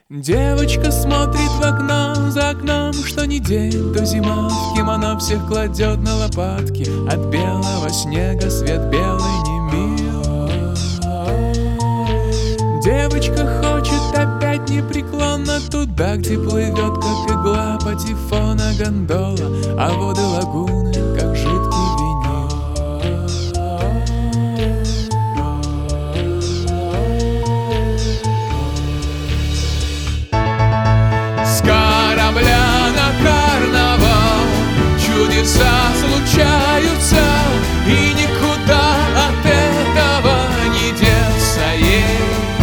Девочка смотрит в окно, за окном, что ни день, то зима. В кимоно всех кладет на лопатки, от белого снега свет белый не мил. Девочка хочет опять непреклонно туда, где плывет, как игла, патефона гондола, а воды лагуны, как жидкий винил. С корабля на карнавал чудеса случаются, и никуда от этого не деться ей.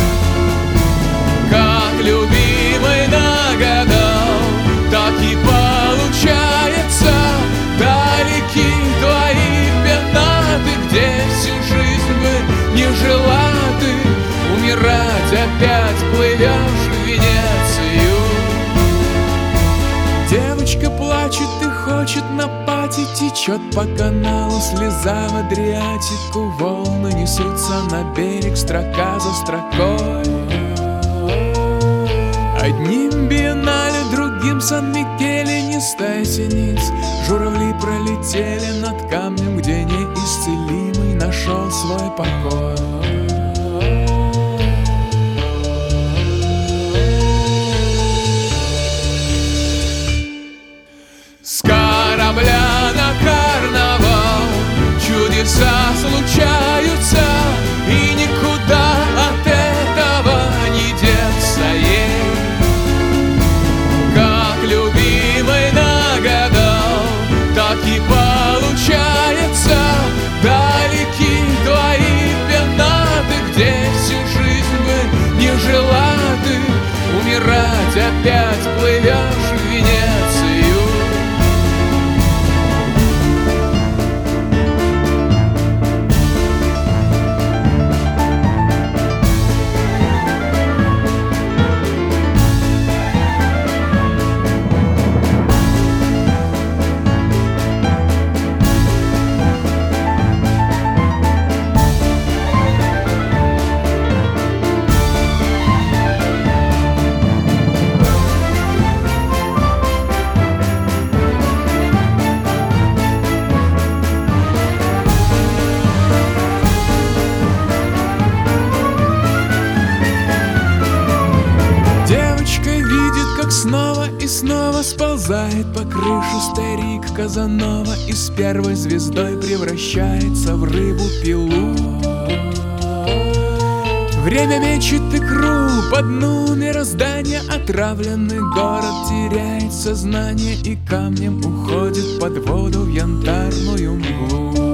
Как любимый нагадал, так и получается. Далеки твои пенаты, где всю жизнь бы не жила ты. Умирать опять плывешь в Венецию. Девочка плачет и хочет на пати, течет по каналу слеза в Адриатику. Волны несутся на берег, строка за строкой. Одним биеннале, другим Сан-Микеле, не стая синиц. Журавли пролетели над камнем, где неисцелимый нашел свой покой. С корабля на карнавал чудеса случаются, и никуда от этого не деться ей. Как любимый нагадал, так и получается. Далеки твои пенаты, где всю жизнь бы не жила ты. Умирать опять плывешь в Венецию. Снова и снова сползает по крыше старик Казанова, и с первой звездой превращается в рыбу-пилу. Время мечет икру по дну мироздания. Отравленный город теряет сознание и камнем уходит под воду в янтарную мглу.